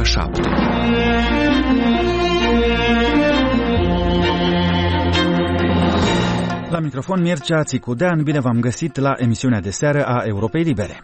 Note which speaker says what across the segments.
Speaker 1: 7.
Speaker 2: La microfon Mircea Țicudean, bine v-am găsit la emisiunea de seară a Europei Libere.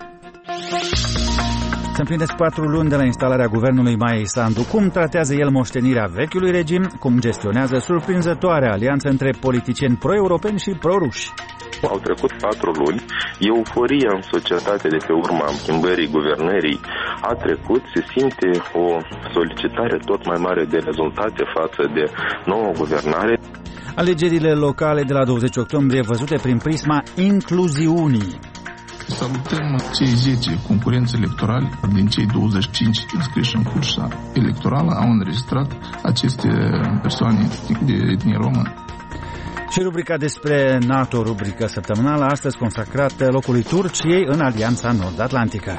Speaker 2: Se împlinesc 4 luni de la instalarea guvernului Maiei Sandu. Cum tratează el moștenirea vechiului regim? Cum gestionează surprinzătoarea alianță între politicieni pro-europeni și pro-ruși?
Speaker 3: Au trecut 4 luni, euforia în societate de pe urma schimbării guvernării a trecut, se simte o solicitare tot mai mare de rezultate față de nouă guvernare.
Speaker 2: Alegerile locale de la 20 octombrie văzute prin prisma incluziunii.
Speaker 4: Salutăm cei 10 concurenți electorali din cei 25 înscriși în cursa electorală au înregistrat aceste persoane de etnie romă.
Speaker 2: Și rubrica despre NATO, rubrică săptămânală, astăzi consacrată locului Turciei în Alianța Nord-Atlantică.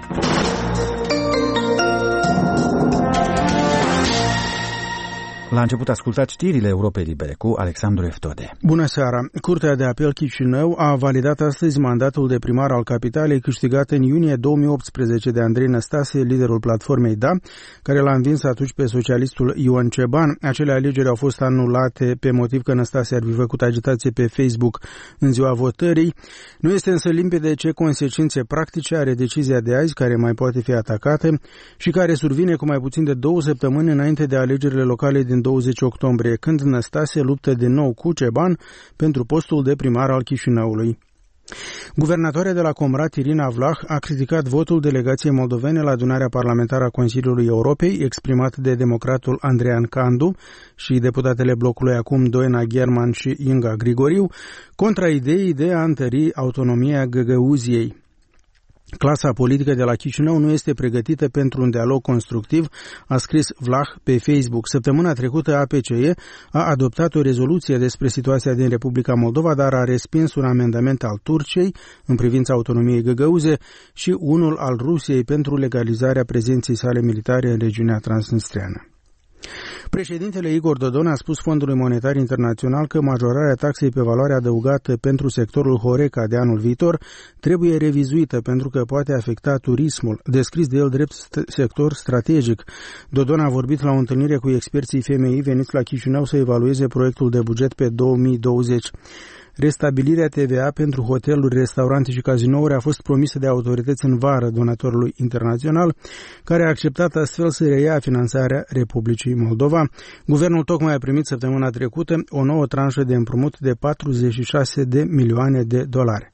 Speaker 2: La început ascultați știrile Europei Libere cu Alexandru Eftode.
Speaker 5: Bună seara! Curtea de apel Chișinău a validat astăzi mandatul de primar al capitalei câștigat în iunie 2018 de Andrei Năstase, liderul platformei DA, care l-a învins atunci pe socialistul Ioan Ceban. Acele alegeri au fost anulate pe motiv că Năstase ar fi făcut agitație pe Facebook în ziua votării. Nu este însă limpede ce consecințe practice are decizia de azi, care mai poate fi atacată și care survine cu mai puțin de 2 săptămâni înainte de alegerile locale din 20 octombrie, când Năstase luptă din nou cu Ceban pentru postul de primar al Chișinăului. Guvernatoarea de la Comrat, Irina Vlah, a criticat votul delegației moldovene la adunarea parlamentară a Consiliului Europei, exprimat de democratul Andrean Candu și deputatele blocului acum Doina German și Inga Grigoriu, contra ideii de a întări autonomia Găgăuziei. Clasa politică de la Chișinău nu este pregătită pentru un dialog constructiv, a scris Vlah pe Facebook. Săptămâna trecută APCE a adoptat o rezoluție despre situația din Republica Moldova, dar a respins un amendament al Turciei în privința autonomiei găgăuze și unul al Rusiei pentru legalizarea prezenței sale militare în regiunea transnistreană. Președintele Igor Dodon a spus Fondului Monetar Internațional că majorarea taxei pe valoare adăugată pentru sectorul Horeca de anul viitor trebuie revizuită pentru că poate afecta turismul, descris de el drept sector strategic. Dodon a vorbit la o întâlnire cu experții FMI veniți la Chișinău să evalueze proiectul de buget pe 2020. Restabilirea TVA pentru hoteluri, restaurante și cazinouri a fost promisă de autorități în vară donatorului internațional, care a acceptat astfel să reia finanțarea Republicii Moldova. Guvernul tocmai a primit săptămâna trecută o nouă tranșă de împrumut de 46 de milioane de dolari.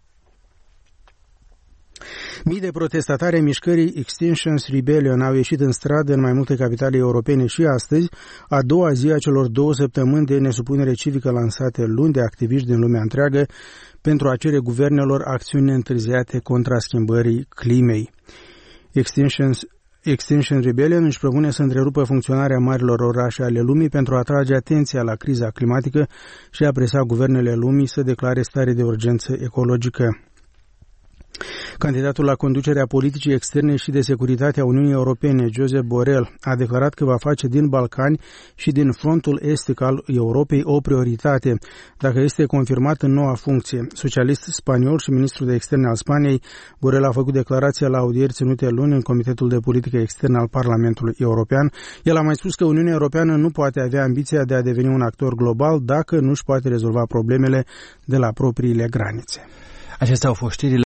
Speaker 5: Mii de protestatari ai mișcării Extinction Rebellion au ieșit în stradă în mai multe capitale europene și astăzi, a doua zi a celor 2 săptămâni de nesupunere civică lansate luni de activiști din lumea întreagă pentru a cere guvernelor acțiuni întârziate contra schimbării climei. Extinction Rebellion își propune să întrerupă funcționarea marilor orașe ale lumii pentru a atrage atenția la criza climatică și a presa guvernele lumii să declare stare de urgență ecologică. Candidatul la conducerea politicii externe și de securitate a Uniunii Europene, Josep Borrell, a declarat că va face din Balcani și din frontul estic al Europei o prioritate, dacă este confirmat în noua funcție. Socialist spaniol și ministrul de externe al Spaniei, Borrell a făcut declarația la audieri ținute luni în Comitetul de Politică Externă al Parlamentului European. El a mai spus că Uniunea Europeană nu poate avea ambiția de a deveni un actor global dacă nu își poate rezolva problemele de la propriile granițe.
Speaker 2: Acestea au fost știrile